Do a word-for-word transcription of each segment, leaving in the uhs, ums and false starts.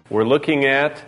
We're looking at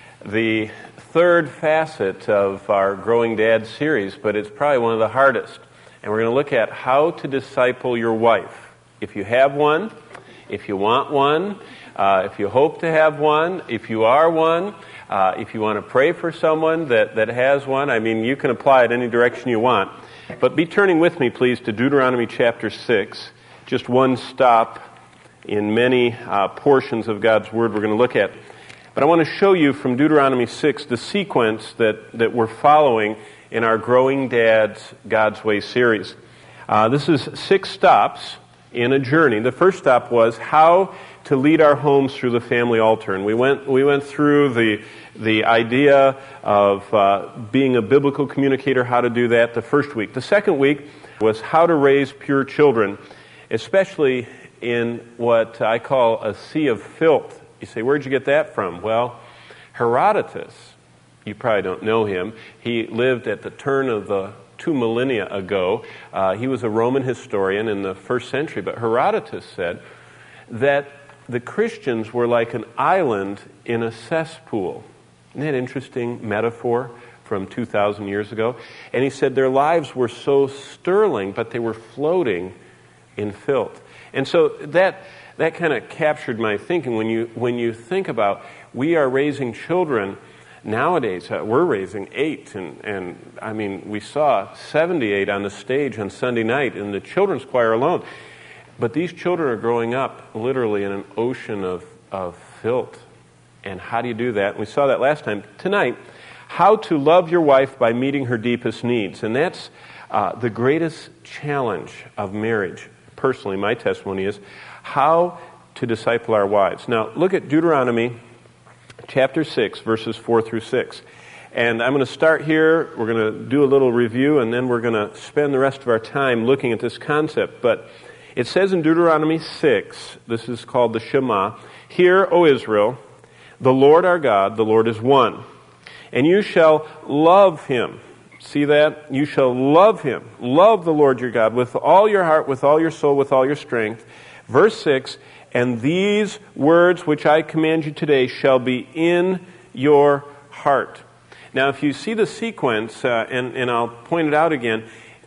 the third facet of our Growing Dad series, but it's probably one of the hardest. And we're going to look at how to disciple your wife. If you have one, if you want one, uh, if you hope to have one, if you are one, uh, if you want to pray for someone that, that has one, I mean, you can apply it any direction you want. But be turning with me, please, to Deuteronomy chapter six, just one stop in many uh, portions of God's Word we're going to look at. But I want to show you from Deuteronomy six the sequence that, that we're following in our Growing Dads God's Way series. Uh, this is six stops in a journey. The first stop was how to lead our homes through the family altar. And we went we went through the the idea of uh, being a biblical communicator, how to do that the first week. The second week was how to raise pure children, especially in what I call a sea of filth. You say, where'd you get that from? Well, Herodotus, you probably don't know him. He lived at the turn of the two millennia ago. Uh, he was a Roman historian in the first century, but Herodotus said that the Christians were like an island in a cesspool. Isn't that an interesting metaphor from two thousand years ago? And he said their lives were so sterling, but they were floating in filth. And so that that kind of captured my thinking when you when you think about we are raising children nowadays. Uh, we're raising eight, and, and I mean, we saw seventy-eight on the stage on Sunday night in the children's choir alone. But these children are growing up literally in an ocean of, of filth. And how do you do that? And we saw that last time. Tonight, how to love your wife by meeting her deepest needs. And that's uh, the greatest challenge of marriage. Personally, my testimony is how to disciple our wives. Now, look at Deuteronomy chapter six, verses four through six. And I'm going to start here. We're going to do a little review, and then we're going to spend the rest of our time looking at this concept. But it says in Deuteronomy six, this is called the Shema, "Hear, O Israel, the Lord our God, the Lord is one. And you shall love him." See that? You shall love him. Love the Lord your God with all your heart, with all your soul, with all your strength. Verse six, "And these words which I command you today shall be in your heart." Now, if you see the sequence, uh, and, and I'll point it out again,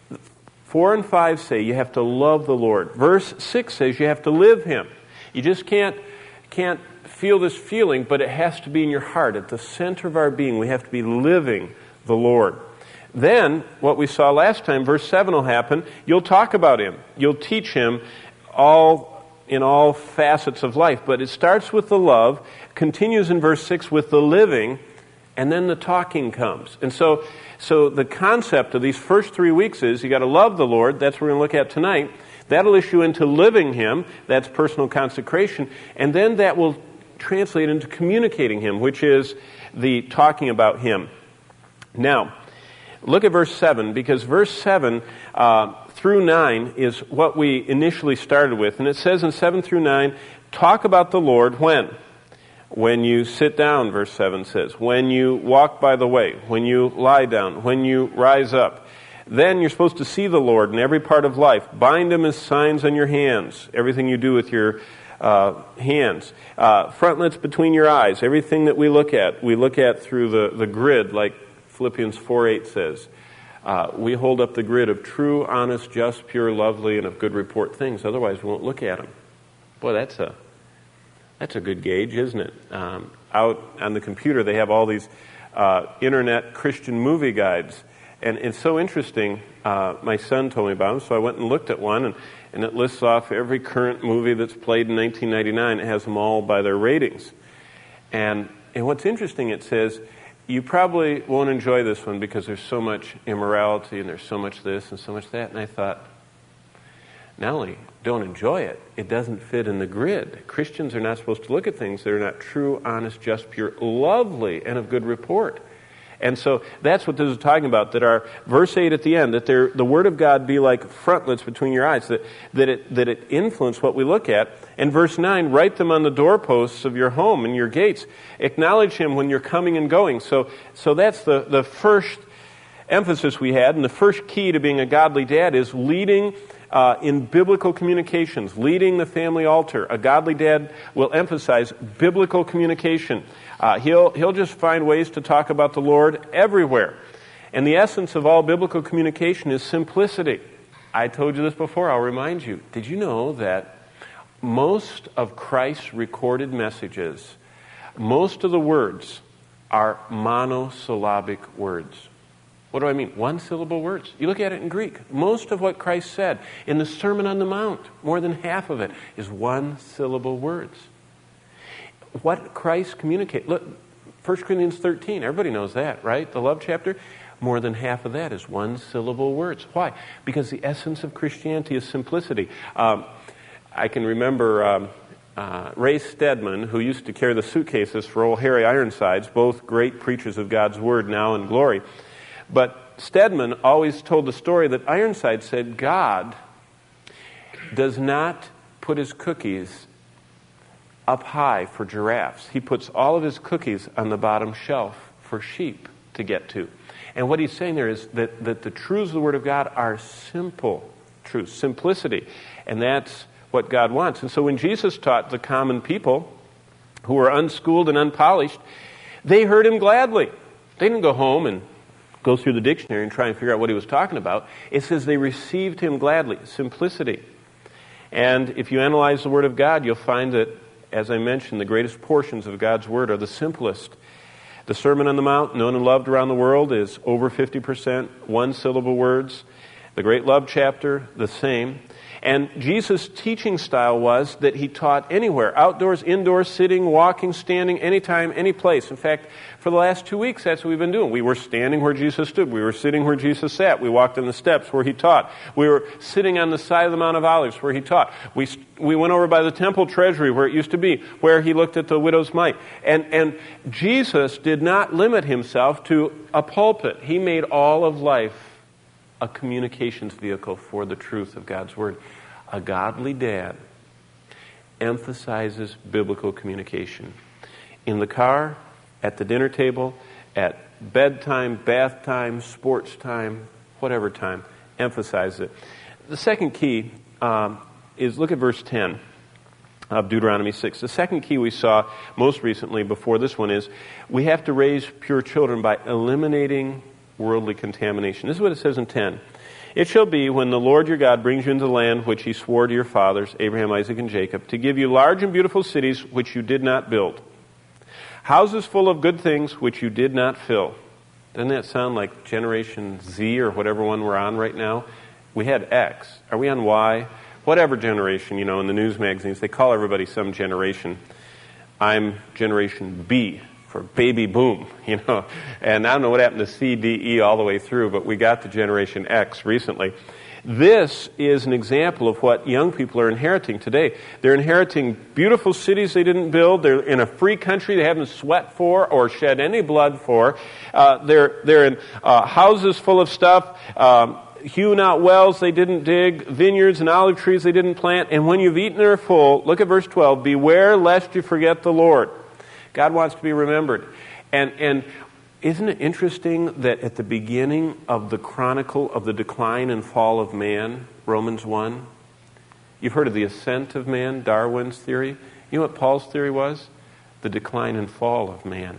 four and five say you have to love the Lord. Verse six says you have to live him. You just can't can't feel this feeling, but it has to be in your heart. At the center of our being, we have to be living the Lord. Then, what we saw last time, verse seven will happen. You'll talk about him. You'll teach him all in all facets of life. But it starts with the love, continues in verse six with the living, and then the talking comes. And so, so the concept of these first three weeks is you got to love the Lord. That's what we're going to look at tonight. That'll issue into living him. That's personal consecration. And then that will translate into communicating him, which is the talking about him. Now, look at verse seven, because verse seven uh, through nine is what we initially started with. And it says in seven through nine, talk about the Lord when? When you sit down, verse seven says. When you walk by the way. When you lie down. When you rise up. Then you're supposed to see the Lord in every part of life. Bind him as signs on your hands. Everything you do with your uh, hands. Uh, frontlets between your eyes. Everything that we look at, we look at through the, the grid, like Philippians four eight says. Uh, we hold up the grid of true, honest, just, pure, lovely, and of good report things. Otherwise, we won't look at them. Boy, that's a that's a good gauge, isn't it? Um, out on the computer, they have all these uh, internet Christian movie guides. And it's so interesting. Uh, my son told me about them, so I went and looked at one, and, and it lists off every current movie that's played in nineteen ninety-nine. It has them all by their ratings. And, and what's interesting, it says, you probably won't enjoy this one because there's so much immorality and there's so much this and so much that. And I thought, not only don't enjoy it, it doesn't fit in the grid. Christians are not supposed to look at things that are not true, honest, just, pure, lovely, and of good report. And so that's what this is talking about, that our verse eight at the end, that there, the Word of God be like frontlets between your eyes, that, that, it, that it influence what we look at. And verse nine, write them on the doorposts of your home and your gates. Acknowledge him when you're coming and going. So, so that's the, the first emphasis we had, and the first key to being a godly dad is leading uh, in biblical communications, leading the family altar. A godly dad will emphasize biblical communication. Uh, he'll, he'll just find ways to talk about the Lord everywhere. And the essence of all biblical communication is simplicity. I told you this before, I'll remind you. Did you know that most of Christ's recorded messages, most of the words are monosyllabic words? What do I mean? One-syllable words. You look at it in Greek. Most of what Christ said in the Sermon on the Mount, more than half of it, is one-syllable words. What Christ communicated. Look, First Corinthians thirteen, everybody knows that, right? The love chapter. More than half of that is one-syllable words. Why? Because the essence of Christianity is simplicity. Um, I can remember um, uh, Ray Stedman, who used to carry the suitcases for old Harry Ironsides, both great preachers of God's Word now in glory. But Stedman always told the story that Ironside said God does not put his cookies up high for giraffes. He puts all of his cookies on the bottom shelf for sheep to get to. And what he's saying there is that, that the truths of the Word of God are simple truths, simplicity. And that's what God wants. And so when Jesus taught the common people who were unschooled and unpolished, they heard him gladly. They didn't go home and go through the dictionary and try and figure out what he was talking about. It says they received him gladly. Simplicity. And if you analyze the Word of God, you'll find that, as I mentioned, the greatest portions of God's Word are the simplest. The Sermon on the Mount, known and loved around the world, is over fifty percent one-syllable words. The Great Love chapter, the same. And Jesus' teaching style was that he taught anywhere, outdoors, indoors, sitting, walking, standing, anytime, any place. In fact, for the last two weeks, that's what we've been doing. We were standing where Jesus stood. We were sitting where Jesus sat. We walked in the steps where he taught. We were sitting on the side of the Mount of Olives where he taught. We we went over by the temple treasury where it used to be, where he looked at the widow's mite. And, and Jesus did not limit himself to a pulpit. He made all of life a communications vehicle for the truth of God's Word. A godly dad emphasizes biblical communication. In the car, at the dinner table, at bedtime, bath time, sports time, whatever time, emphasize it. The second key um, is, look at verse ten of Deuteronomy six. The second key we saw most recently before this one is we have to raise pure children by eliminating worldly contamination. This is what it says in ten. It shall be when the Lord your God brings you into the land which he swore to your fathers, Abraham, Isaac, and Jacob, to give you large and beautiful cities which you did not build, houses full of good things which you did not fill. Doesn't that sound like Generation Z or whatever one we're on right now? We had X. Are we on Y? Whatever generation, you know, in the news magazines, they call everybody some generation. I'm Generation B. For baby boom, you know. And I don't know what happened to C, D, E all the way through, but we got to Generation X recently. This is an example of what young people are inheriting today. They're inheriting beautiful cities they didn't build. They're in a free country they haven't sweat for or shed any blood for. Uh, they're they're in uh, houses full of stuff, um, hewn out wells they didn't dig, vineyards and olive trees they didn't plant. And when you've eaten and are full, look at verse twelve, beware lest you forget the Lord. God wants to be remembered. And and isn't it interesting that at the beginning of the chronicle of the decline and fall of man, Romans one, you've heard of the ascent of man, Darwin's theory. You know what Paul's theory was? The decline and fall of man.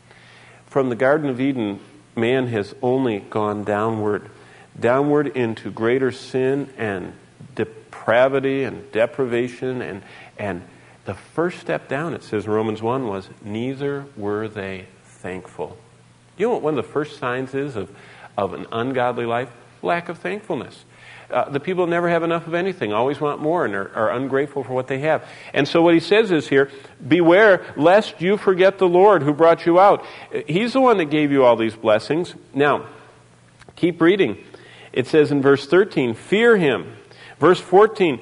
From the Garden of Eden, man has only gone downward, downward into greater sin and depravity and deprivation and and the first step down, it says in Romans one, was neither were they thankful. You know what one of the first signs is of, of an ungodly life? Lack of thankfulness. Uh, the people never have enough of anything, always want more, and are, are ungrateful for what they have. And so what he says is here, beware lest you forget the Lord who brought you out. He's the one that gave you all these blessings. Now, keep reading. It says in verse thirteen, fear him. Verse fourteen,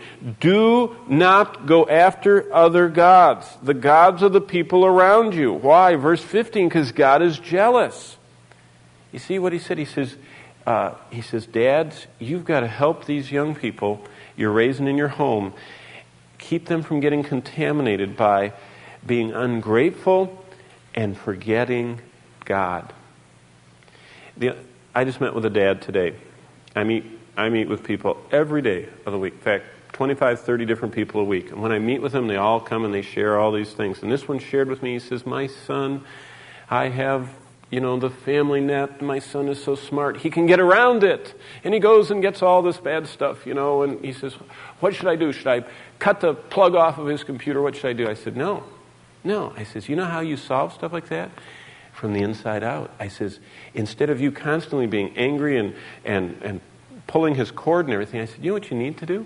do not go after other gods, the gods of the people around you. Why? Verse fifteen, because God is jealous. You see what he said? He says, uh, he says, dads, you've got to help these young people you're raising in your home. Keep them from getting contaminated by being ungrateful and forgetting God. The, I just met with a dad today. I meet I meet with people every day of the week. In fact, twenty-five, thirty different people a week. And when I meet with them, they all come and they share all these things. And this one shared with me, he says, my son, I have, you know, the family net. My son is so smart. He can get around it. And he goes and gets all this bad stuff, you know. And he says, what should I do? Should I cut the plug off of his computer? What should I do? I said, no. No. I says, you know how you solve stuff like that? From the inside out. I says, instead of you constantly being angry and, and, and pulling his cord and everything, I said, you know what you need to do?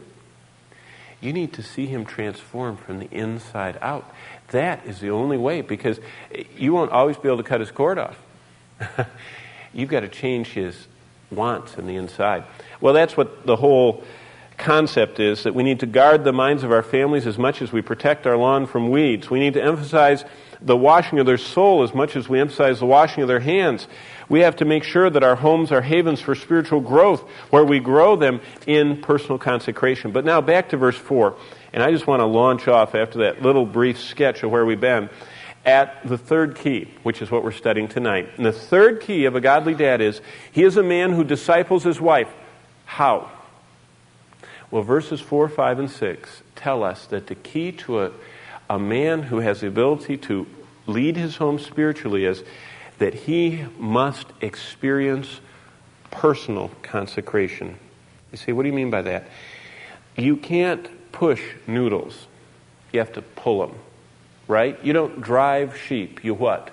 You need to see him transform from the inside out. That is the only way, because you won't always be able to cut his cord off. You've got to change his wants in the inside. Well, that's what the whole concept is, that we need to guard the minds of our families as much as we protect our lawn from weeds. We need to emphasize the washing of their soul as much as we emphasize the washing of their hands. We have to make sure that our homes are havens for spiritual growth, where we grow them in personal consecration. But now back to verse four, and I just want to launch off after that little brief sketch of where we've been at the third key, which is what we're studying tonight. And the third key of a godly dad is, he is a man who disciples his wife. How? Well, verses four, five, and six tell us that the key to a, a man who has the ability to lead his home spiritually is that he must experience personal consecration. You say, what do you mean by that? You can't push noodles. You have to pull them, right? You don't drive sheep. You what?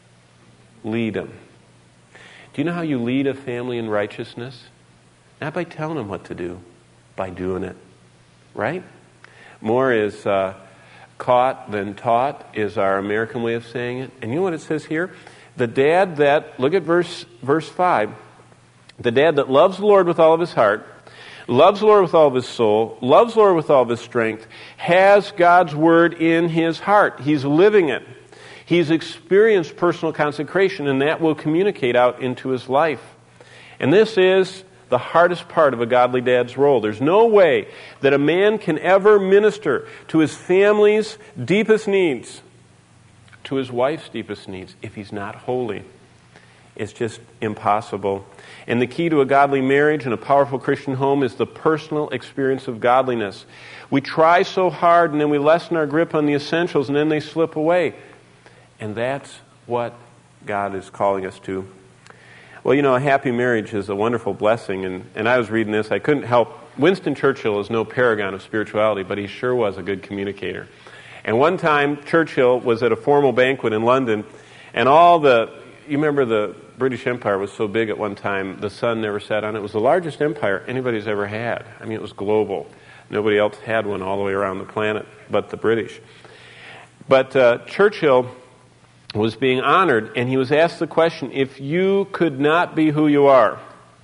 Lead them. Do you know how you lead a family in righteousness? Not by telling them what to do, by doing it, right? More is uh, caught than taught is our American way of saying it. And you know what it says here? The dad that, look at verse verse five, the dad that loves the Lord with all of his heart, loves the Lord with all of his soul, loves the Lord with all of his strength, has God's word in his heart. He's living it. He's experienced personal consecration, and that will communicate out into his life. And this is the hardest part of a godly dad's role. There's no way that a man can ever minister to his family's deepest needs, to his wife's deepest needs, if he's not holy. It's just impossible. And the key to a godly marriage and a powerful Christian home is the personal experience of godliness. We try so hard, and then we lessen our grip on the essentials, and then they slip away. And that's what God is calling us to. Well, you know, a happy marriage is a wonderful blessing, and, and I was reading this. I couldn't help. Winston Churchill is no paragon of spirituality, but he sure was a good communicator. And one time, Churchill was at a formal banquet in London, and all the, you remember the British Empire was so big at one time, the sun never set on it. It was the largest empire anybody's ever had. I mean, it was global. Nobody else had one all the way around the planet but the British. But uh, Churchill was being honored, and he was asked the question, if you could not be who you are,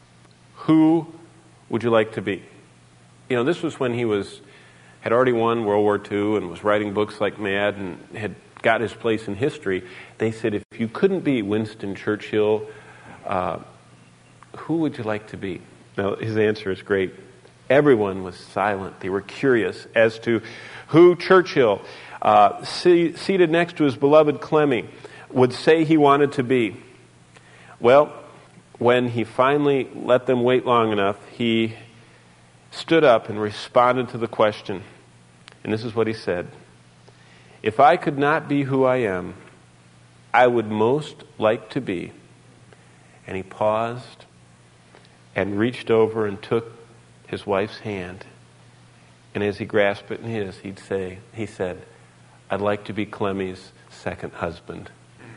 who would you like to be? You know, this was when he was had already won World War Two and was writing books like mad and had got his place in history. They said, if you couldn't be Winston Churchill, uh, who would you like to be? Now, his answer is great. Everyone was silent. They were curious as to who Churchill, uh, see, seated next to his beloved Clemmy, would say he wanted to be. Well, when he finally let them wait long enough, he stood up and responded to the question. And this is what he said. If I could not be who I am, I would most like to be. And he paused and reached over and took his wife's hand. And as he grasped it in his, he'd say, he said, I'd like to be Clemmy's second husband.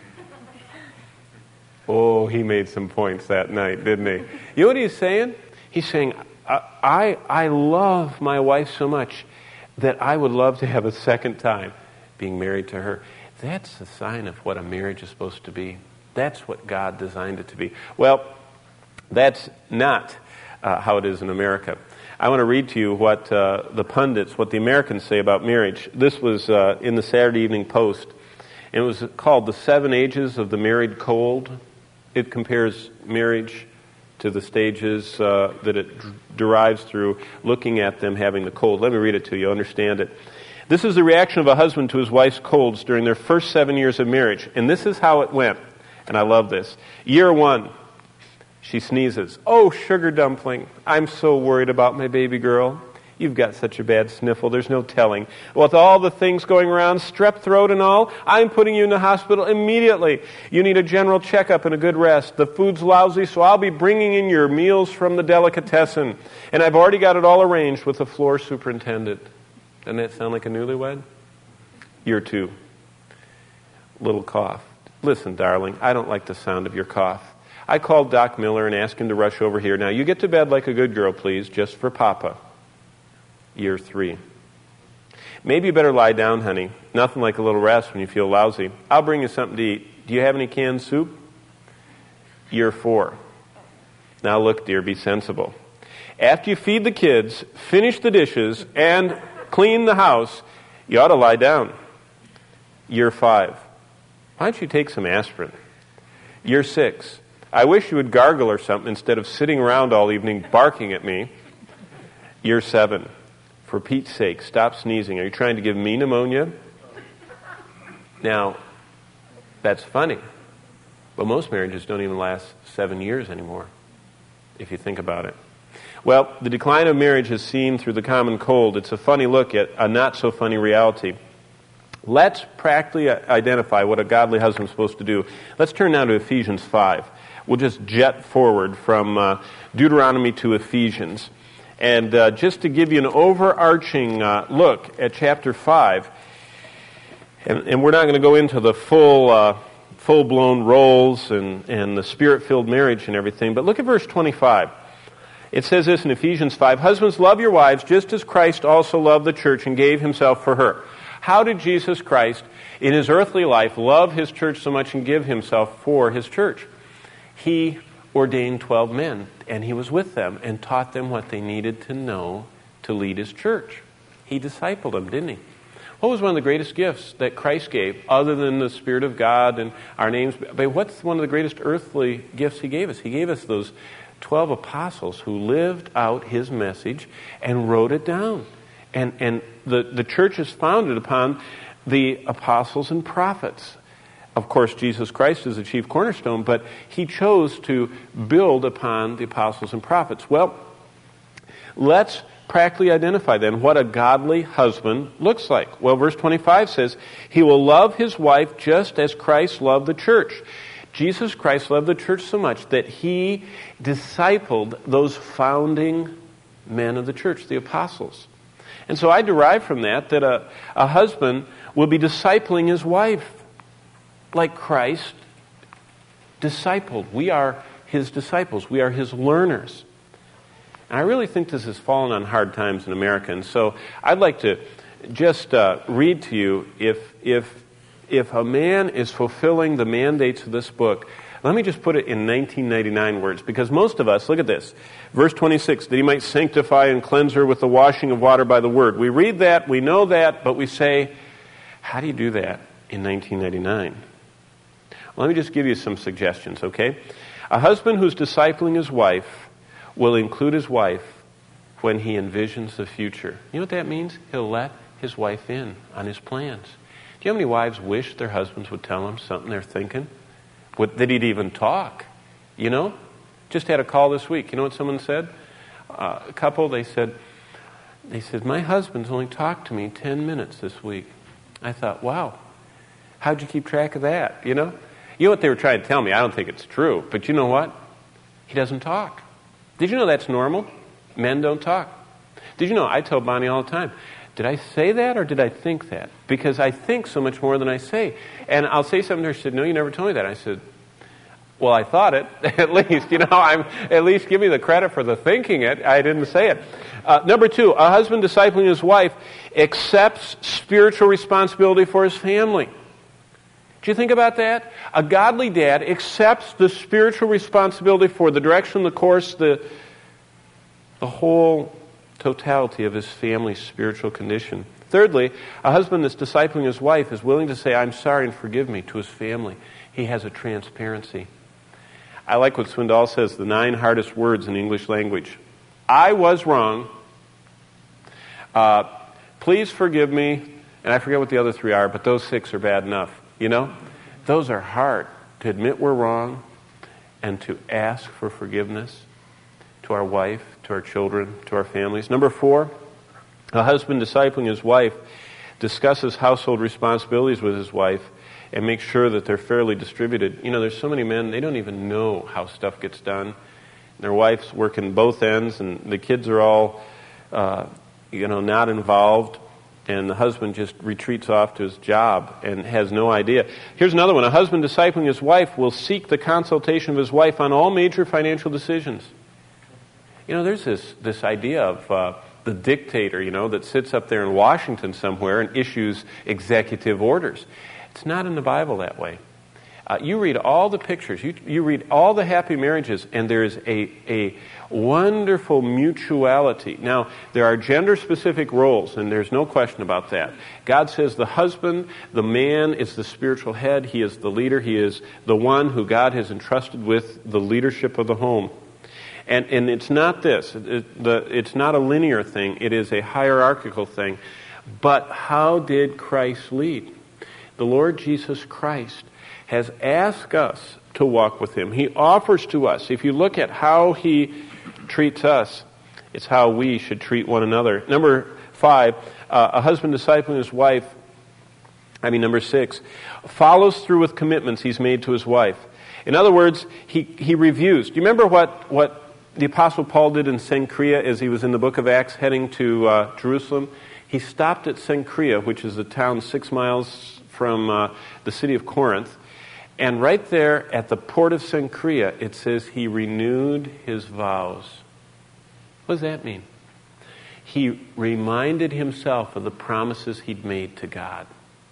Oh, he made some points that night, didn't he? You know what he's saying? He's saying, I, I, I love my wife so much that I would love to have a second time being married to her. That's a sign of what a marriage is supposed to be. That's what God designed it to be. Well, that's not uh, how it is in America. I want to read to you what uh, the pundits, what the Americans say about marriage. This was uh, in the Saturday Evening Post. And it was called The Seven Ages of the Married Cold. It compares marriage to the stages uh, that it d- derives through looking at them having the cold. Let me read it to you. You'll understand it. This is the reaction of a husband to his wife's colds during their first seven years of marriage. And this is how it went. And I love this. Year one, She sneezes. Oh, sugar dumpling, I'm so worried about my baby girl. You've got such a bad sniffle, there's no telling. With all the things going around, strep throat and all, I'm putting you in the hospital immediately. You need a general checkup and a good rest. The food's lousy, so I'll be bringing in your meals from the delicatessen. And I've already got it all arranged with the floor superintendent. Doesn't that sound like a newlywed? Year two. Little cough. Listen, darling, I don't like the sound of your cough. I called Doc Miller and asked him to rush over here. Now, you get to bed like a good girl, please, just for Papa. Year three. Maybe you better lie down, honey. Nothing like a little rest when you feel lousy. I'll bring you something to eat. Do you have any canned soup? Year four. Now look, dear, be sensible. After you feed the kids, finish the dishes, and clean the house, you ought to lie down. Year five. Why don't you take some aspirin? Year six. I wish you would gargle or something instead of sitting around all evening barking at me. Year seven. For Pete's sake, stop sneezing. Are you trying to give me pneumonia? Now, that's funny. But most marriages don't even last seven years anymore, if you think about it. Well, the decline of marriage is seen through the common cold. It's a funny look at a not-so-funny reality. Let's practically identify what a godly husband is supposed to do. Let's turn now to Ephesians five. We'll just jet forward from uh, Deuteronomy to Ephesians. And uh, just to give you an overarching uh, look at chapter five, and, and we're not going to go into the full, uh, full-blown roles and, and the spirit-filled marriage and everything, but look at verse twenty-five. It says this in Ephesians five, Husbands, love your wives just as Christ also loved the church and gave himself for her. How did Jesus Christ, in his earthly life, love his church so much and give himself for his church? He ordained twelve men, and he was with them and taught them what they needed to know to lead his church. He discipled them, didn't he? What was one of the greatest gifts that Christ gave, other than the Spirit of God and our names? But what's one of the greatest earthly gifts he gave us? He gave us those twelve apostles who lived out his message and wrote it down. And, and the, the church is founded upon the apostles and prophets. Of course, Jesus Christ is the chief cornerstone, but he chose to build upon the apostles and prophets. Well, let's practically identify then what a godly husband looks like. Well, verse twenty-five says, he will love his wife just as Christ loved the church. Jesus Christ loved the church so much that he discipled those founding men of the church, the apostles. And so I derive from that that a, a husband will be discipling his wife like Christ discipled. We are his disciples. We are his learners. And I really think this has fallen on hard times in America. And so I'd like to just uh, read to you, if, if, if a man is fulfilling the mandates of this book, let me just put it in nineteen ninety-nine words, because most of us, look at this, verse twenty-six, that he might sanctify and cleanse her with the washing of water by the word. We read that, we know that, but we say, how do you do that in nineteen ninety-nine? Let me just give you some suggestions, okay? A husband who's discipling his wife will include his wife when he envisions the future. You know what that means? He'll let his wife in on his plans. Do you know how many wives wish their husbands would tell them something they're thinking? Would, that he'd even talk, you know? Just had a call this week. You know what someone said? Uh, a couple, they said, they said, my husband's only talked to me ten minutes this week. I thought, wow, how'd you keep track of that, you know? You know what they were trying to tell me? I don't think it's true. But you know what? He doesn't talk. Did you know that's normal? Men don't talk. Did you know, I tell Bonnie all the time, did I say that or did I think that? Because I think so much more than I say. And I'll say something to her. She said, no, you never told me that. I said, well, I thought it, at least. You know, I'm at least give me the credit for the thinking it. I didn't say it. Uh, number two, a husband discipling his wife accepts spiritual responsibility for his family. Do you think about that? A godly dad accepts the spiritual responsibility for the direction, the course, the, the whole totality of his family's spiritual condition. Thirdly, a husband that's discipling his wife is willing to say, I'm sorry and forgive me, to his family. He has a transparency. I like what Swindoll says, the nine hardest words in English language. I was wrong. Uh, please forgive me. And I forget what the other three are, but those six are bad enough. You know, those are hard, to admit we're wrong and to ask for forgiveness to our wife, to our children, to our families. Number four, a husband discipling his wife discusses household responsibilities with his wife and makes sure that they're fairly distributed. You know, there's so many men, they don't even know how stuff gets done. Their wife's working both ends, and the kids are all, uh, you know, not involved. And the husband just retreats off to his job and has no idea. Here's another one. A husband discipling his wife will seek the consultation of his wife on all major financial decisions. You know, there's this, this idea of uh, the dictator, you know, that sits up there in Washington somewhere and issues executive orders. It's not in the Bible that way. Uh, you read all the pictures, you, you read all the happy marriages, and there's a, a wonderful mutuality. Now, there are gender-specific roles, and there's no question about that. God says the husband, the man, is the spiritual head. He is the leader. He is the one who God has entrusted with the leadership of the home. And, and it's not this. It, the, it's not a linear thing. It is a hierarchical thing. But how did Christ lead? The Lord Jesus Christ has asked us to walk with Him. He offers to us. If you look at how He treats us, it's how we should treat one another. Number five, uh, a husband discipling his wife, I mean number six, follows through with commitments he's made to his wife. In other words, he, he reviews. Do you remember what, what the Apostle Paul did in Cenchrea as he was in the book of Acts heading to uh, Jerusalem? He stopped at Cenchrea, which is a town six miles from uh, the city of Corinth. And right there at the port of Cenchrea, it says he renewed his vows. What does that mean? He reminded himself of the promises he'd made to God.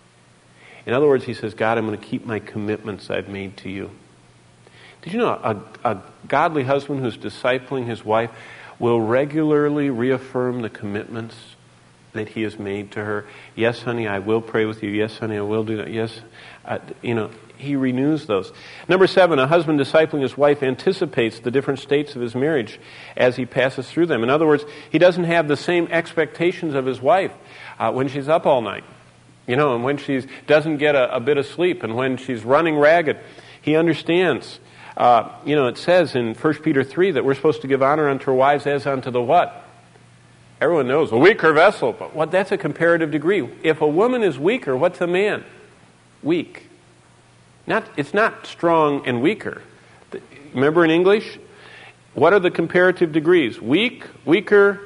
In other words, he says, God, I'm going to keep my commitments I've made to you. Did you know a, a godly husband who's discipling his wife will regularly reaffirm the commitments that he has made to her? Yes, honey, I will pray with you. Yes, honey, I will do that. Yes, uh, you know, he renews those. Number seven, a husband discipling his wife anticipates the different states of his marriage as he passes through them. In other words, he doesn't have the same expectations of his wife uh, when she's up all night, you know, and when she doesn't get a, a bit of sleep, and when she's running ragged. He understands. Uh, you know, it says in First Peter three that we're supposed to give honor unto our wives as unto the what? Everyone knows, a weaker vessel. But what? That's a comparative degree. If a woman is weaker, what's a man? Weak. Not, it's not strong and weaker. Remember in English? What are the comparative degrees? Weak, weaker,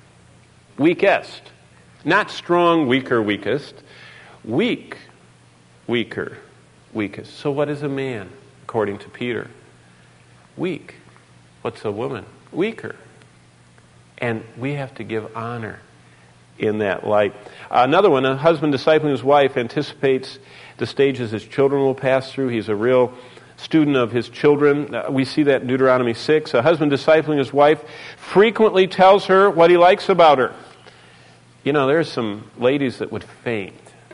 weakest. Not strong, weaker, weakest. Weak, weaker, weakest. So what is a man, according to Peter? Weak. What's a woman? Weaker. And we have to give honor in that light. Another one, a husband discipling his wife anticipates the stages his children will pass through. He's a real student of his children. Uh, we see that in Deuteronomy six. A husband discipling his wife frequently tells her what he likes about her. You know, there's some ladies that would faint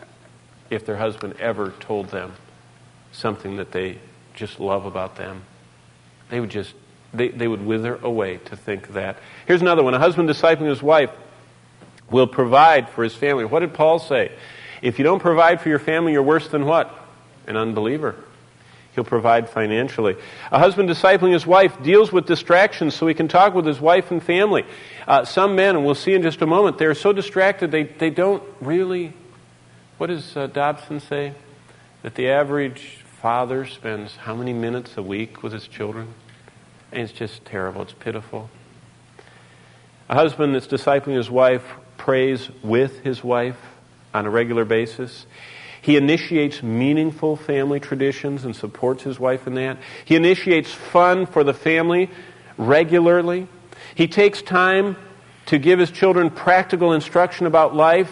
if their husband ever told them something that they just love about them. They would just, they, they would wither away to think that. Here's another one. A husband discipling his wife will provide for his family. What did Paul say? If you don't provide for your family, you're worse than what? An unbeliever. He'll provide financially. A husband discipling his wife deals with distractions so he can talk with his wife and family. Uh, some men, and we'll see in just a moment, they're so distracted they, they don't really... What does uh, Dobson say? That the average father spends how many minutes a week with his children? And it's just terrible. It's pitiful. A husband that's discipling his wife prays with his wife on a regular basis. He initiates meaningful family traditions and supports his wife in that. He initiates fun for the family regularly. He takes time to give his children practical instruction about life.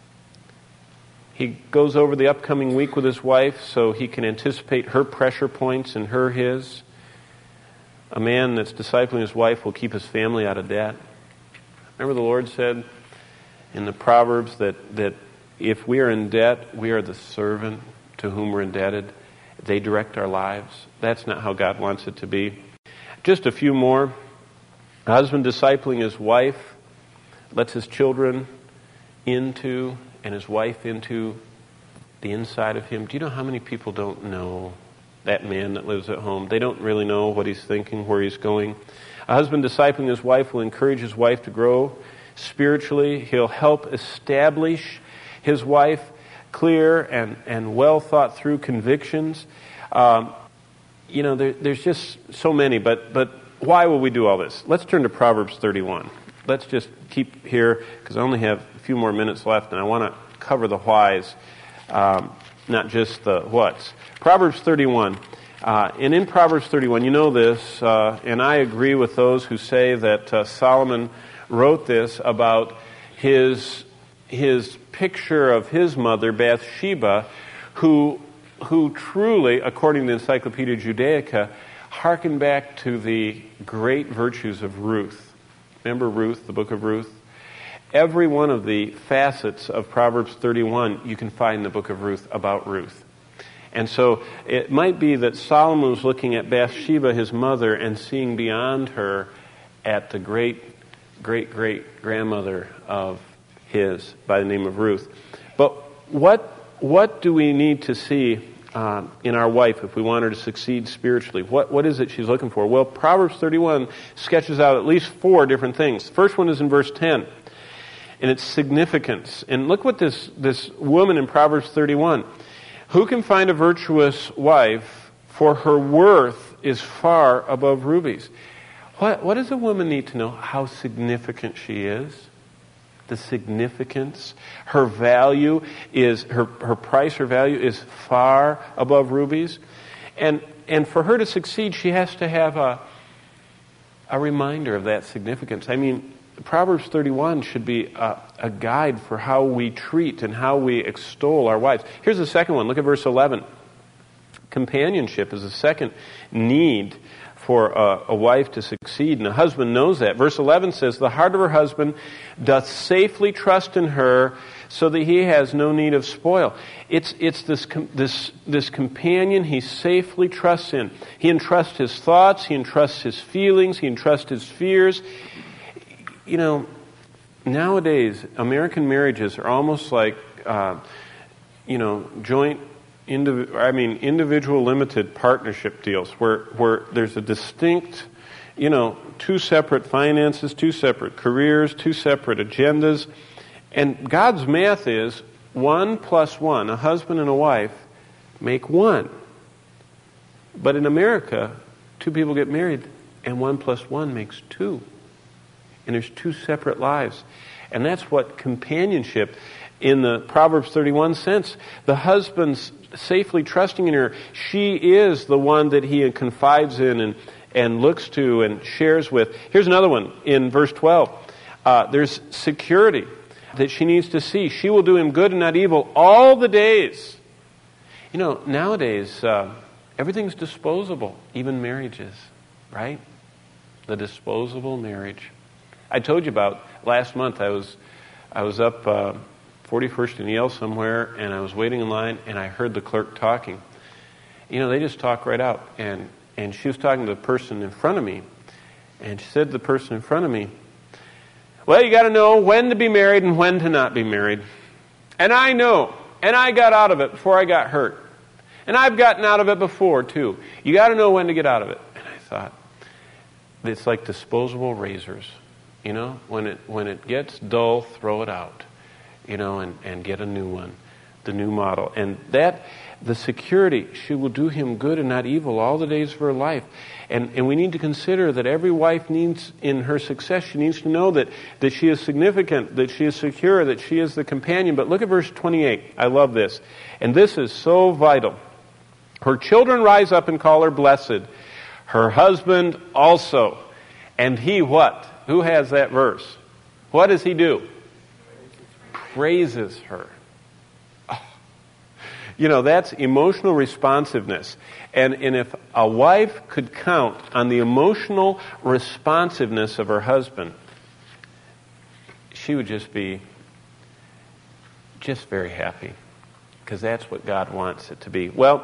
He goes over the upcoming week with his wife so he can anticipate her pressure points and her his. A man that's discipling his wife will keep his family out of debt. Remember the Lord said in the Proverbs that, that if we are in debt, we are the servant to whom we're indebted. They direct our lives. That's not how God wants it to be. Just a few more. A husband discipling his wife lets his children into and his wife into the inside of him. Do you know how many people don't know that man that lives at home. They don't really know what he's thinking, where he's going. A husband discipling his wife will encourage his wife to grow spiritually. He'll help establish his wife clear and, and well thought through convictions. Um, you know, there, there's just so many, but, but why will we do all this? Let's turn to Proverbs thirty-one. Let's just keep here, because I only have a few more minutes left, and I want to cover the whys, um, not just the whats. Proverbs thirty-one. Uh, and in Proverbs thirty-one, you know this, uh, and I agree with those who say that uh, Solomon wrote this about his his picture of his mother, Bathsheba, who who truly, according to the Encyclopedia Judaica, hearkened back to the great virtues of Ruth. Remember Ruth, the book of Ruth? Every one of the facets of Proverbs thirty-one you can find in the book of Ruth about Ruth. And so it might be that Solomon was looking at Bathsheba, his mother, and seeing beyond her at the great, great, great grandmother of his by the name of Ruth. But what what do we need to see uh, in our wife if we want her to succeed spiritually? What what is it she's looking for? Well, Proverbs thirty-one sketches out at least four different things. The first one is in verse ten, and its significance. And look what this this woman in Proverbs thirty-one. Who can find a virtuous wife, for her worth is far above rubies? What, what does a woman need to know? How significant she is. The significance. Her value is, her, her price, her value is far above rubies. And and for her to succeed, she has to have a, a reminder of that significance. I mean, Proverbs thirty-one should be a, a guide for how we treat and how we extol our wives. Here's the second one. Look at verse eleven. Companionship is the second need for a, a wife to succeed, and a husband knows that. Verse eleven says, the heart of her husband doth safely trust in her, so that he has no need of spoil. It's it's this this this companion he safely trusts in. He entrusts his thoughts, he entrusts his feelings, he entrusts his fears. You know, nowadays, American marriages are almost like, uh, you know, joint, indiv- I mean, individual limited partnership deals where, where there's a distinct, you know, two separate finances, two separate careers, two separate agendas. And God's math is one plus one, a husband and a wife, make one. But in America, two people get married and one plus one makes two. And there's two separate lives. And that's what companionship in the Proverbs thirty-one sense. The husband's safely trusting in her. She is the one that he confides in and, and looks to and shares with. Here's another one in verse twelve. Uh, there's security that she needs to see. She will do him good and not evil all the days. You know, nowadays, uh, everything's disposable, even marriages, right? The disposable marriage. I told you about last month. I was I was up uh, forty-first and Yale somewhere, and I was waiting in line, and I heard the clerk talking. You know, they just talk right out. And, and she was talking to the person in front of me, and she said to the person in front of me, well, you got to know when to be married and when to not be married. And I know, and I got out of it before I got hurt. And I've gotten out of it before, too. You got to know when to get out of it. And I thought, it's like disposable razors. You know, when it when it gets dull, throw it out, you know, and, and get a new one, the new model. And that, the security, she will do him good and not evil all the days of her life. And and we need to consider that every wife needs, in her success, she needs to know that, that she is significant, that she is secure, that she is the companion. But look at verse twenty-eight. I love this. And this is so vital. Her children rise up and call her blessed. Her husband also. And he what? Who has that verse? What does he do? Praises her. Oh. You know, that's emotional responsiveness. And, and if a wife could count on the emotional responsiveness of her husband, she would just be just very happy. Because that's what God wants it to be. Well,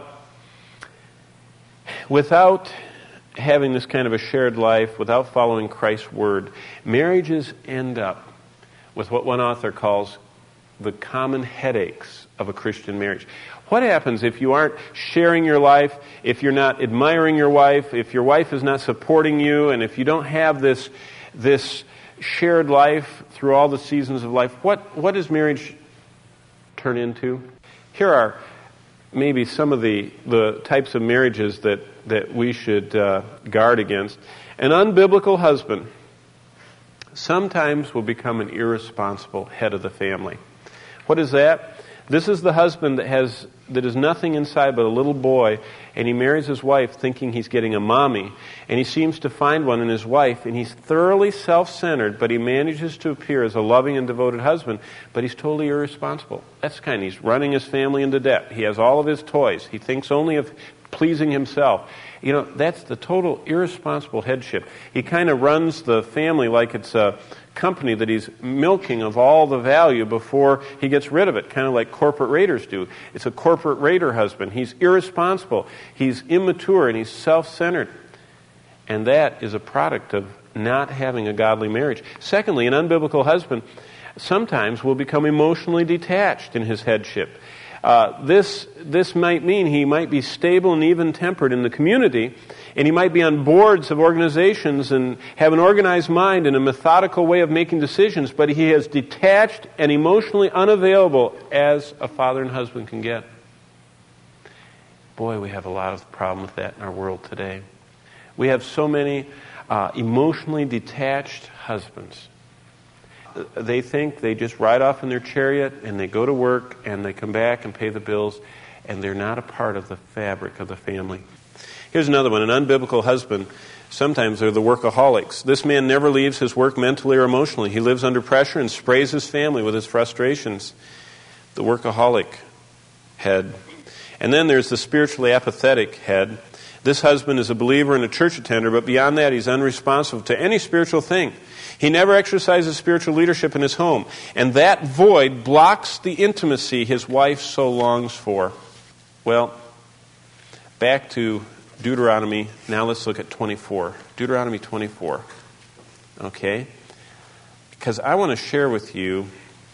without having this kind of a shared life, without following Christ's word, marriages end up with what one author calls the common headaches of a Christian marriage. What happens if you aren't sharing your life, if you're not admiring your wife, if your wife is not supporting you, and if you don't have this this shared life through all the seasons of life? What what does marriage turn into? Here are maybe some of the, the types of marriages that, that we should uh, guard against. An unbiblical husband sometimes will become an irresponsible head of the family. What is that? This is the husband that has that is nothing inside but a little boy, and he marries his wife thinking he's getting a mommy, and he seems to find one in his wife, and he's thoroughly self-centered, but he manages to appear as a loving and devoted husband, but he's totally irresponsible. That's kind of, he's running his family into debt. He has all of his toys. He thinks only of pleasing himself. You know, that's the total irresponsible headship. He kind of runs the family like it's a company that he's milking of all the value before he gets rid of it, kind of like corporate raiders do. It's a corporate raider husband. He's irresponsible. He's immature, and he's self-centered. And that is a product of not having a godly marriage. Secondly, an unbiblical husband sometimes will become emotionally detached in his headship. Uh, this this might mean he might be stable and even-tempered in the community, and he might be on boards of organizations and have an organized mind and a methodical way of making decisions, but he is detached and emotionally unavailable as a father and husband can get. Boy, we have a lot of problem with that in our world today. We have so many uh, emotionally detached husbands. They think they just ride off in their chariot and they go to work and they come back and pay the bills, and they're not a part of the fabric of the family. Here's another one. An unbiblical husband, sometimes they're the workaholics. This man never leaves his work mentally or emotionally. He lives under pressure and sprays his family with his frustrations. The workaholic head. And then there's the spiritually apathetic head. This husband is a believer and a church attender, but beyond that, he's unresponsive to any spiritual thing. He never exercises spiritual leadership in his home, and that void blocks the intimacy his wife so longs for. Well, back to Deuteronomy. Now let's look at twenty-four. Deuteronomy twenty-four. Okay? Because I want to share with you,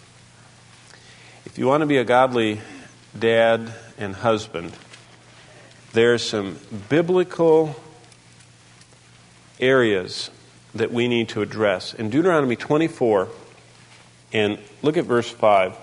if you want to be a godly dad and husband, there are some biblical areas that we need to address. In Deuteronomy twenty-four, and look at verse five.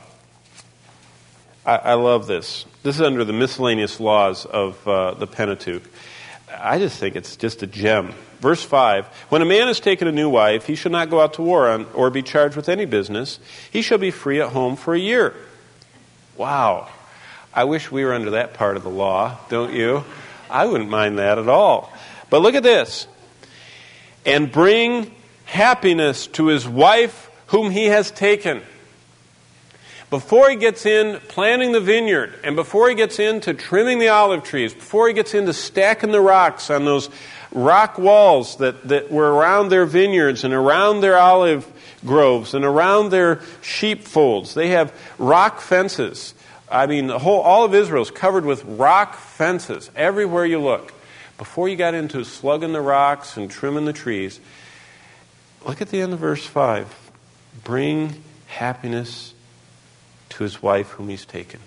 I, I love this. This is under the miscellaneous laws of uh, the Pentateuch. I just think it's just a gem. Verse five, when a man has taken a new wife, he shall not go out to war on, or be charged with any business. He shall be free at home for a year. Wow. I wish we were under that part of the law, don't you? I wouldn't mind that at all. But look at this. And bring happiness to his wife whom he has taken. Before he gets in planting the vineyard, and before he gets into trimming the olive trees, before he gets into stacking the rocks on those rock walls that, that were around their vineyards and around their olive groves and around their sheepfolds, they have rock fences. I mean, the whole all of Israel is covered with rock fences everywhere you look. Before you got into slugging the rocks and trimming the trees, look at the end of verse five. Bring happiness to his wife whom he's taken.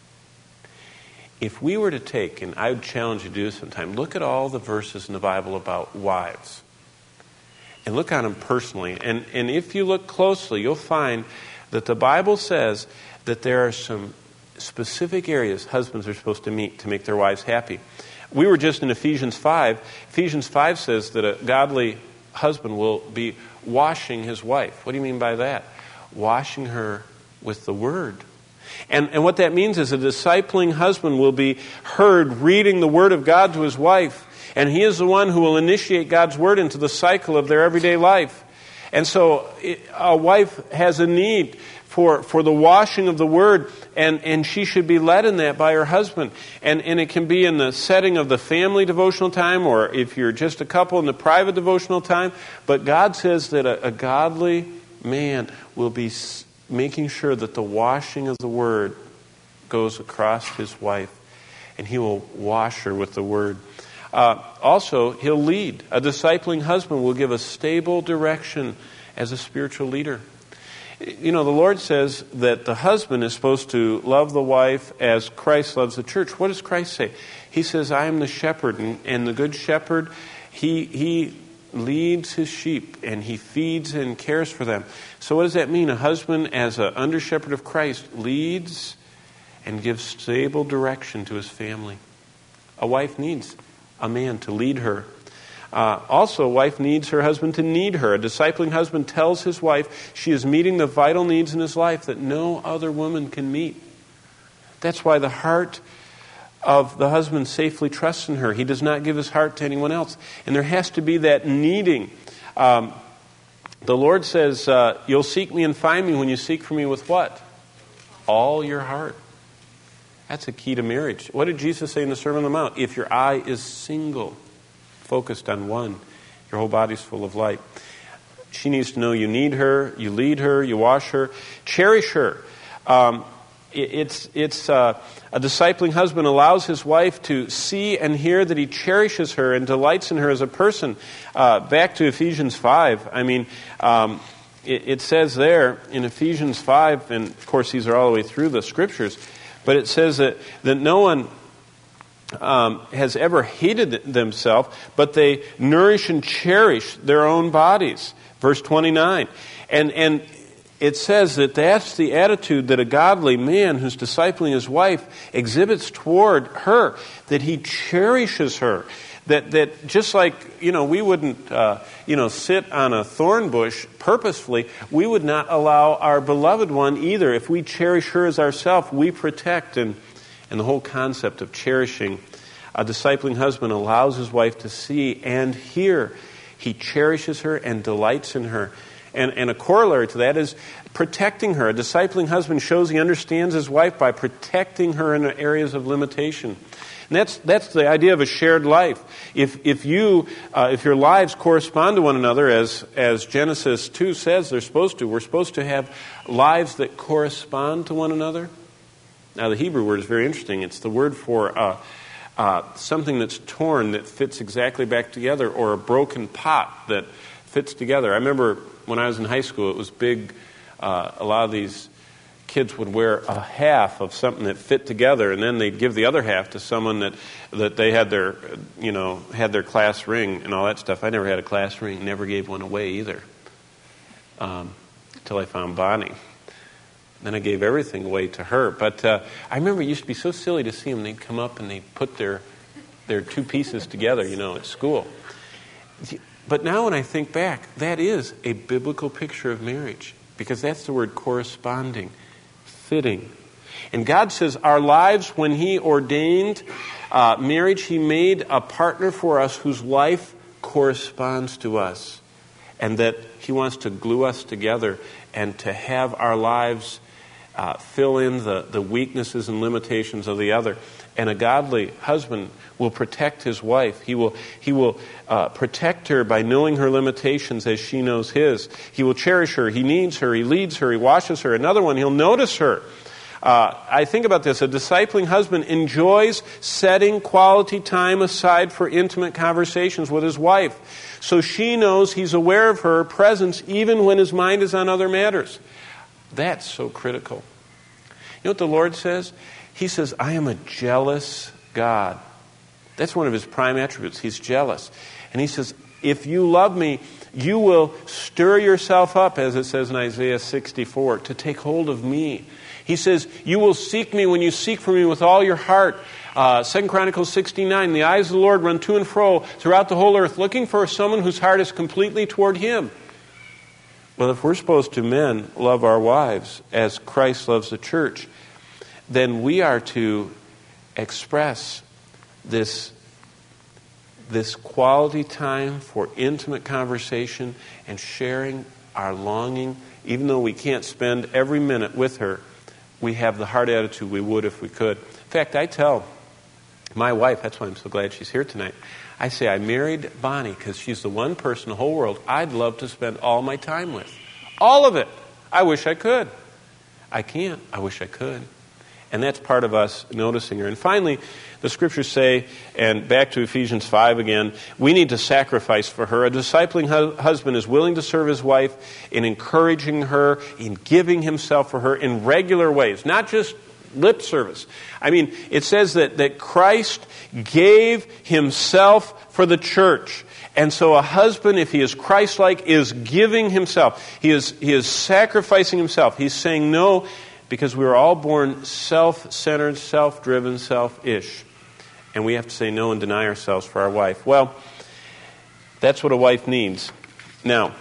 If we were to take, and I would challenge you to do this sometime, look at all the verses in the Bible about wives. And look at them personally. And, and if you look closely, you'll find that the Bible says that there are some specific areas husbands are supposed to meet to make their wives happy. We were just in Ephesians five. Ephesians five says that a godly husband will be washing his wife. What do you mean by that? Washing her with the Word. And, and what that means is a discipling husband will be heard reading the Word of God to his wife. And he is the one who will initiate God's Word into the cycle of their everyday life. And so a wife has a need for, for the washing of the Word, and, and she should be led in that by her husband. And, and it can be in the setting of the family devotional time, or if you're just a couple in the private devotional time. But God says that a, a godly man will be making sure that the washing of the Word goes across his wife, and he will wash her with the Word. Uh, also, he'll lead. A discipling husband will give a stable direction as a spiritual leader. You know, the Lord says that the husband is supposed to love the wife as Christ loves the church. What does Christ say? He says, I am the shepherd, and, and the good shepherd, he he leads his sheep, and he feeds and cares for them. So what does that mean? A husband, as an under-shepherd of Christ, leads and gives stable direction to his family. A wife needs a man to lead her. Uh, also, a wife needs her husband to need her. A discipling husband tells his wife she is meeting the vital needs in his life that no other woman can meet. That's why the heart of the husband safely trusts in her. He does not give his heart to anyone else. And there has to be that needing. Um, the Lord says, uh, you'll seek me and find me when you seek for me with what? All your heart. That's a key to marriage. What did Jesus say in the Sermon on the Mount? If your eye is single, focused on one, your whole body's full of light. She needs to know you need her, you lead her, you wash her, cherish her. Um, it, it's it's uh, a discipling husband allows his wife to see and hear that he cherishes her and delights in her as a person. Uh, back to Ephesians five. I mean, um, it, it says there in Ephesians five, and of course these are all the way through the scriptures, but it says that, that no one Um, has ever hated themselves, but they nourish and cherish their own bodies. Verse twenty-nine. And and it says that that's the attitude that a godly man who's discipling his wife exhibits toward her, that he cherishes her. That that just like, you know, we wouldn't, uh, you know, sit on a thorn bush purposefully, we would not allow our beloved one either. If we cherish her as ourselves, we protect and And the whole concept of cherishing. A discipling husband allows his wife to see and hear. He cherishes her and delights in her. And, and a corollary to that is protecting her. A discipling husband shows he understands his wife by protecting her in areas of limitation. And that's that's the idea of a shared life. If if you uh, if your lives correspond to one another, as as Genesis two says they're supposed to, we're supposed to have lives that correspond to one another. Now, the Hebrew word is very interesting. It's the word for uh, uh, something that's torn that fits exactly back together, or a broken pot that fits together. I remember when I was in high school, it was big. Uh, a lot of these kids would wear a half of something that fit together, and then they'd give the other half to someone that that they had their, you know, had their class ring and all that stuff. I never had a class ring. Never gave one away either, um, until I found Bonnie. Then I gave everything away to her. But uh, I remember it used to be so silly to see them. They'd come up and they'd put their their two pieces together, you know, at school. But now when I think back, that is a biblical picture of marriage. Because that's the word corresponding, fitting. And God says our lives, when He ordained uh, marriage, He made a partner for us whose life corresponds to us. And that He wants to glue us together and to have our lives Uh, fill in the, the weaknesses and limitations of the other. And a godly husband will protect his wife. He will he will uh, protect her by knowing her limitations as she knows his. He will cherish her. He needs her. He leads her. He washes her. Another one, he'll notice her. Uh, I think about this. A discipling husband enjoys setting quality time aside for intimate conversations with his wife, so she knows he's aware of her presence even when his mind is on other matters. That's so critical. You know what the Lord says? He says, I am a jealous God. That's one of His prime attributes. He's jealous. And He says, if you love me, you will stir yourself up, as it says in Isaiah sixty-four, to take hold of me. He says, you will seek me when you seek for me with all your heart. Uh, Second Chronicles sixty-nine, the eyes of the Lord run to and fro throughout the whole earth, looking for someone whose heart is completely toward Him. Well, if we're supposed to, men, love our wives as Christ loves the church, then we are to express this, this quality time for intimate conversation and sharing our longing. Even though we can't spend every minute with her, we have the heart attitude we would if we could. In fact, I tell my wife, that's why I'm so glad she's here tonight, I say I married Bonnie because she's the one person in the whole world I'd love to spend all my time with. All of it. I wish I could. I can't. I wish I could. And that's part of us noticing her. And finally, the Scriptures say, and back to Ephesians five again, we need to sacrifice for her. A discipling hu- husband is willing to serve his wife in encouraging her, in giving himself for her in regular ways, not just lip service. I mean, it says that, that Christ gave himself for the church. And so a husband, if he is Christ-like, is giving himself. He is, he is sacrificing himself. He's saying no, because we were all born self-centered, self-driven, selfish. And we have to say no and deny ourselves for our wife. Well, that's what a wife needs. Now,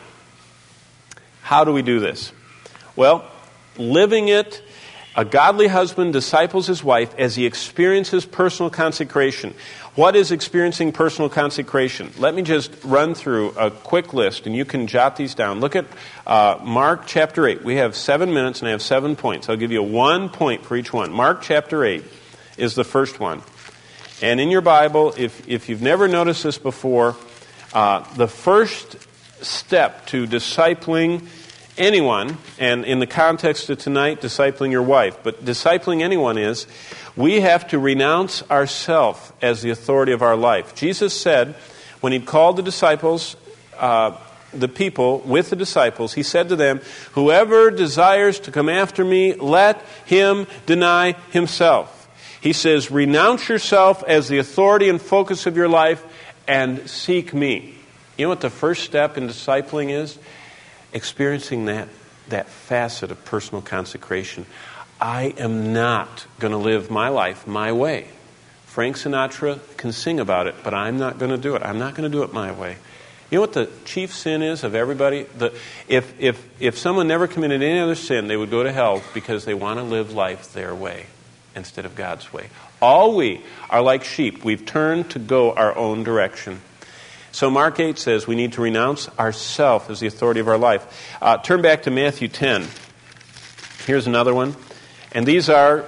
how do we do this? Well, living it, a godly husband disciples his wife as he experiences personal consecration. What is experiencing personal consecration? Let me just run through a quick list, and you can jot these down. Look at uh, Mark chapter eight. We have seven minutes, and I have seven points. I'll give you one point for each one. Mark chapter eight is the first one. And in your Bible, if, if you've never noticed this before, uh, the first step to discipling anyone, and in the context of tonight, discipling your wife, but discipling anyone is, we have to renounce ourselves as the authority of our life. Jesus said, when he called the disciples, uh, the people with the disciples, he said to them, whoever desires to come after me, let him deny himself. He says, renounce yourself as the authority and focus of your life and seek me. You know what the first step in discipling is? Experiencing that, that facet of personal consecration. I am not going to live my life my way. Frank Sinatra can sing about it, but I'm not going to do it. I'm not going to do it my way. You know what the chief sin is of everybody? The, if, if, if someone never committed any other sin, they would go to hell because they want to live life their way instead of God's way. All we are like sheep. We've turned to go our own direction. So Mark eight says we need to renounce ourself as the authority of our life. Uh, turn back to Matthew ten. Here's another one. And these are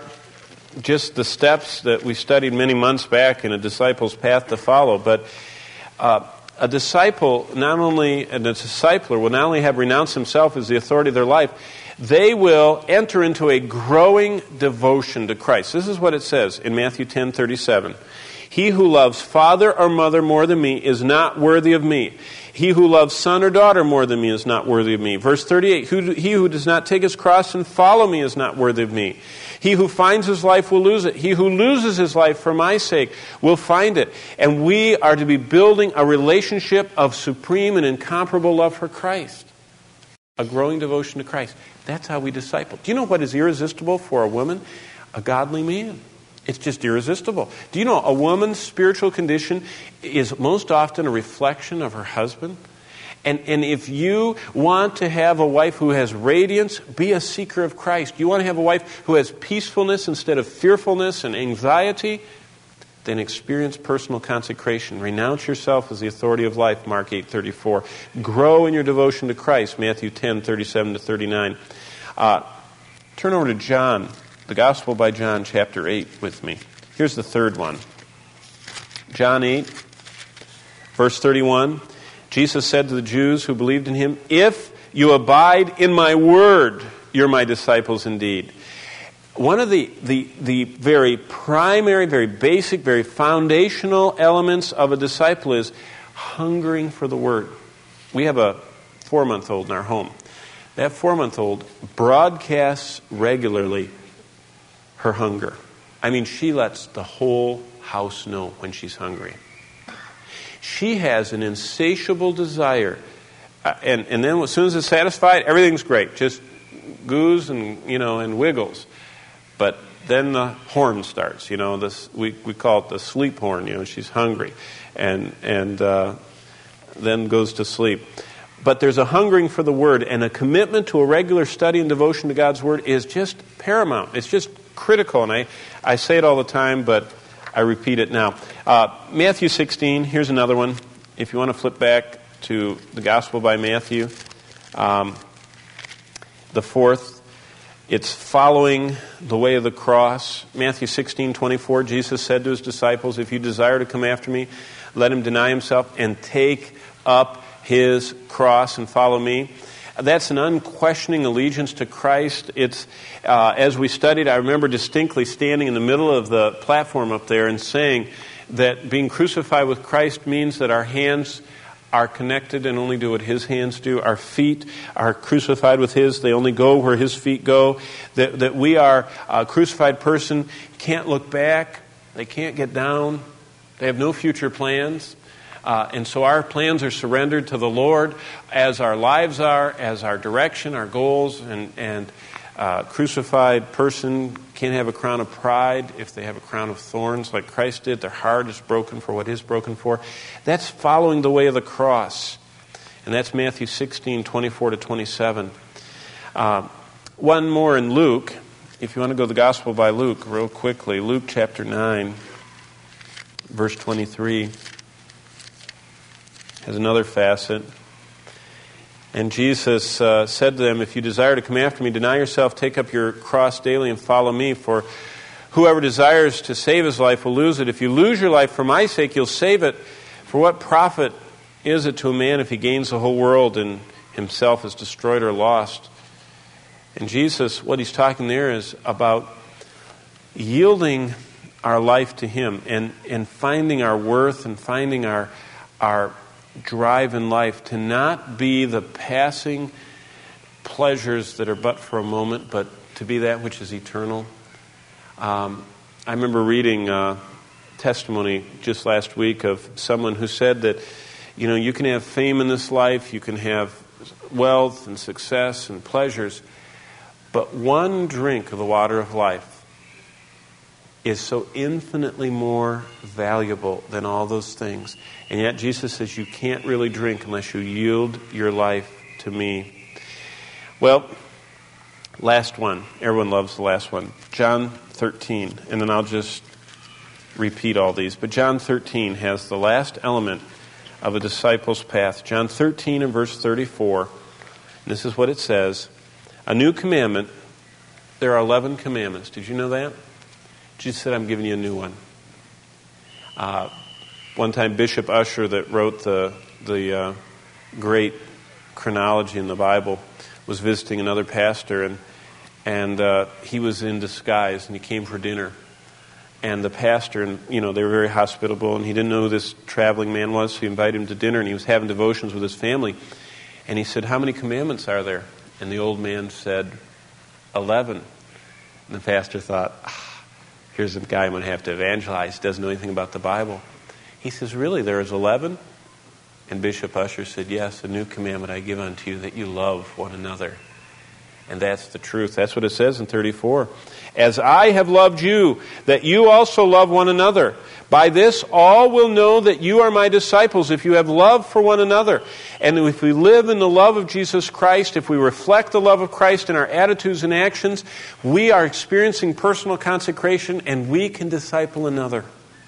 just the steps that we studied many months back in a disciple's path to follow. But uh, a disciple, not only, and a discipler will not only have renounced himself as the authority of their life, they will enter into a growing devotion to Christ. This is what it says in Matthew ten thirty-seven. He who loves father or mother more than me is not worthy of me. He who loves son or daughter more than me is not worthy of me. Verse thirty-eight, he who does not take his cross and follow me is not worthy of me. He who finds his life will lose it. He who loses his life for my sake will find it. And we are to be building a relationship of supreme and incomparable love for Christ. A growing devotion to Christ. That's how we disciple. Do you know what is irresistible for a woman? A godly man. It's just irresistible. Do you know a woman's spiritual condition is most often a reflection of her husband? And, and if you want to have a wife who has radiance, be a seeker of Christ. You want to have a wife who has peacefulness instead of fearfulness and anxiety? Then experience personal consecration. Renounce yourself as the authority of life, Mark eight thirty-four. Grow in your devotion to Christ, Matthew ten thirty-seven to thirty-nine. Uh, turn over to John, the Gospel by John, chapter eight with me. Here's the third one. John eight, verse thirty-one. Jesus said to the Jews who believed in him, if you abide in my word, you're my disciples indeed. One of the, the, the very primary, very basic, very foundational elements of a disciple is hungering for the word. We have a four-month-old in our home. That four-month-old broadcasts regularly her hunger. I mean, she lets the whole house know when she's hungry. She has an insatiable desire. Uh, and, and then as soon as it's satisfied, everything's great. Just goos and, you know, and wiggles. But then the horn starts, you know, this, we, we call it the sleep horn, you know, she's hungry. And, and uh, then goes to sleep. But there's a hungering for the Word, and a commitment to a regular study and devotion to God's Word is just paramount. It's just critical, and I, I say it all the time, but I repeat it now. Uh, Matthew sixteen, here's another one. If you want to flip back to the Gospel by Matthew, um, the fourth, it's following the way of the cross. Matthew sixteen twenty-four, Jesus said to his disciples, if you desire to come after me, let him deny himself and take up his cross and follow me. That's an unquestioning allegiance to Christ. It's, uh, as we studied, I remember distinctly standing in the middle of the platform up there and saying that being crucified with Christ means that our hands are connected and only do what His hands do. Our feet are crucified with His. They only go where His feet go. That, that we are a crucified person, can't look back. They can't get down. They have no future plans. Uh, and so our plans are surrendered to the Lord as our lives are, as our direction, our goals, and, and uh, crucified person can't have a crown of pride if they have a crown of thorns like Christ did. Their heart is broken for what is broken for. That's following the way of the cross. And that's Matthew sixteen, twenty-four to twenty-seven. Uh, one more in Luke. If you want to go to the Gospel by Luke real quickly. Luke chapter nine, verse twenty-three. Has another facet. And Jesus uh, said to them, if you desire to come after me, deny yourself, take up your cross daily and follow me. For whoever desires to save his life will lose it. If you lose your life for my sake, you'll save it. For what profit is it to a man if he gains the whole world and himself is destroyed or lost? And Jesus, what he's talking there is about yielding our life to Him and, and finding our worth and finding our our drive in life to not be the passing pleasures that are but for a moment, but to be that which is eternal. Um, I remember reading a testimony just last week of someone who said that, you know, you can have fame in this life, you can have wealth and success and pleasures, but one drink of the water of life is so infinitely more valuable than all those things. And yet Jesus says you can't really drink unless you yield your life to me. Well, last one. Everyone loves the last one. John thirteen. And then I'll just repeat all these. But John thirteen has the last element of a disciple's path. John thirteen and verse thirty-four. And this is what it says. A new commandment. There are eleven commandments. Did you know that? Jesus said, I'm giving you a new one. Uh, one time, Bishop Ussher, that wrote the the uh, great chronology in the Bible, was visiting another pastor, and and uh, he was in disguise, and he came for dinner. And the pastor, and you know, they were very hospitable, and he didn't know who this traveling man was, so he invited him to dinner, and he was having devotions with his family. And he said, how many commandments are there? And the old man said, eleven. And the pastor thought, ah, here's a guy I'm going to have to evangelize. Doesn't know anything about the Bible. He says, really, there is eleven? And Bishop Ussher said, yes, a new commandment I give unto you, that you love one another. And that's the truth. That's what it says in thirty-four. As I have loved you, that you also love one another. By this all will know that you are my disciples, if you have love for one another. And if we live in the love of Jesus Christ, if we reflect the love of Christ in our attitudes and actions, we are experiencing personal consecration and we can disciple another.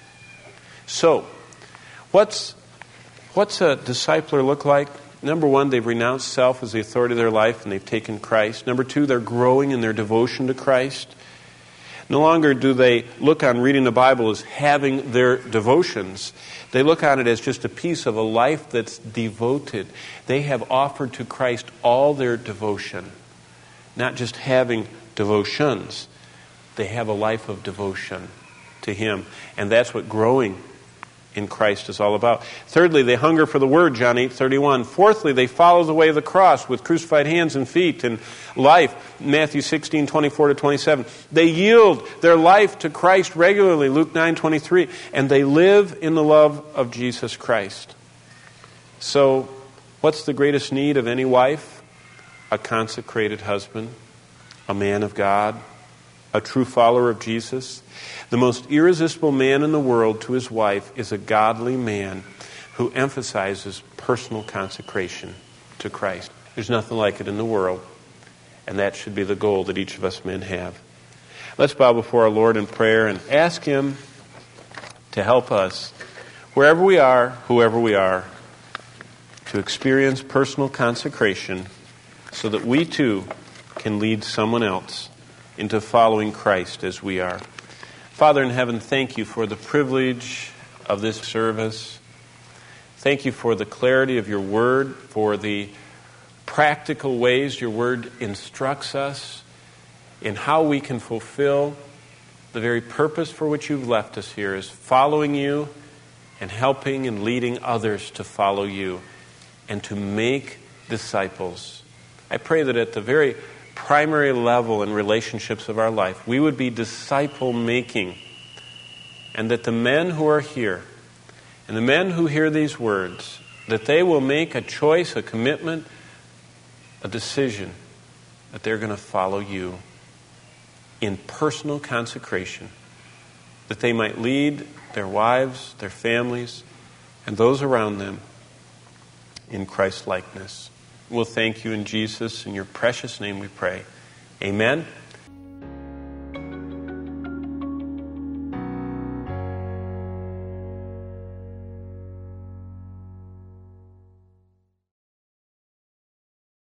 So, what's, what's a discipler look like? Number one, they've renounced self as the authority of their life and they've taken Christ. Number two, they're growing in their devotion to Christ. No longer do they look on reading the Bible as having their devotions. They look on it as just a piece of a life that's devoted. They have offered to Christ all their devotion. Not just having devotions. They have a life of devotion to Him. And that's what growing in Christ is all about. Thirdly, they hunger for the Word, John eight thirty-one. Fourthly, they follow the way of the cross with crucified hands and feet and life, Matthew sixteen, twenty-four to twenty-seven. They yield their life to Christ regularly, Luke nine twenty-three, and they live in the love of Jesus Christ. So, what's the greatest need of any wife? A consecrated husband, a man of God, a true follower of Jesus. The most irresistible man in the world to his wife is a godly man who emphasizes personal consecration to Christ. There's nothing like it in the world, and that should be the goal that each of us men have. Let's bow before our Lord in prayer and ask Him to help us, wherever we are, whoever we are, to experience personal consecration so that we too can lead someone else into following Christ as we are. Father in heaven, thank you for the privilege of this service. Thank you for the clarity of your word, for the practical ways your word instructs us in how we can fulfill the very purpose for which you've left us here, is following you and helping and leading others to follow you and to make disciples. I pray that at the very primary level in relationships of our life, we would be disciple-making, and that the men who are here and the men who hear these words, that they will make a choice, a commitment, a decision that they're going to follow you in personal consecration, that they might lead their wives, their families, and those around them in Christ likeness. We'll thank you in Jesus, in your precious name we pray. Amen.